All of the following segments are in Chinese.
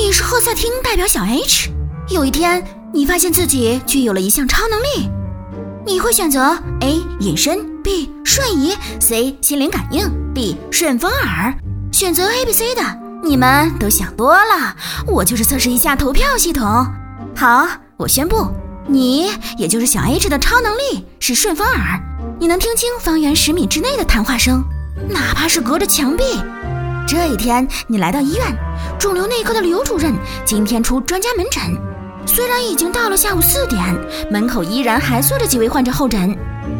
你是赫萨汀代表小 H， 有一天你发现自己具有了一项超能力，你会选择 A 隐身， B 瞬移， C 心灵感应， D 顺风耳。选择 A、B、C 的你们都想多了，我就是测试一下投票系统。好，我宣布你也就是小 H 的超能力是顺风耳，你能听清方圆10米之内的谈话声，哪怕是隔着墙壁。这一天你来到医院，肿瘤内科的刘主任今天出专家门诊，虽然已经到了下午4点，门口依然还坐着几位患者候诊。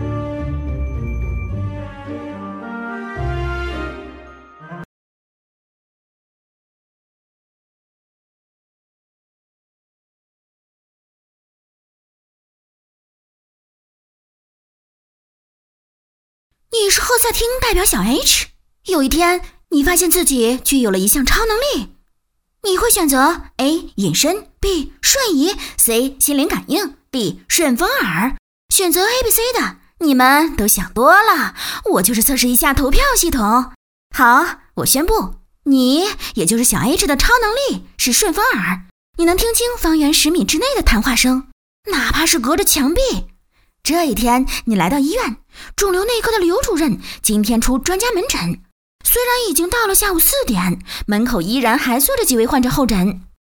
你是赫萨汀代表小 H， 有一天你发现自己具有了一项超能力，你会选择 A 隐身， B 瞬移， C 心灵感应， D 顺风耳。选择 A、B、C 的你们都想多了，我就是测试一下投票系统。好，我宣布你也就是小 H 的超能力是顺风耳，你能听清方圆10米之内的谈话声，哪怕是隔着墙壁。这一天你来到医院，肿瘤内科的刘主任今天出专家门诊，虽然已经到了下午4点，门口依然还坐着几位患者候诊。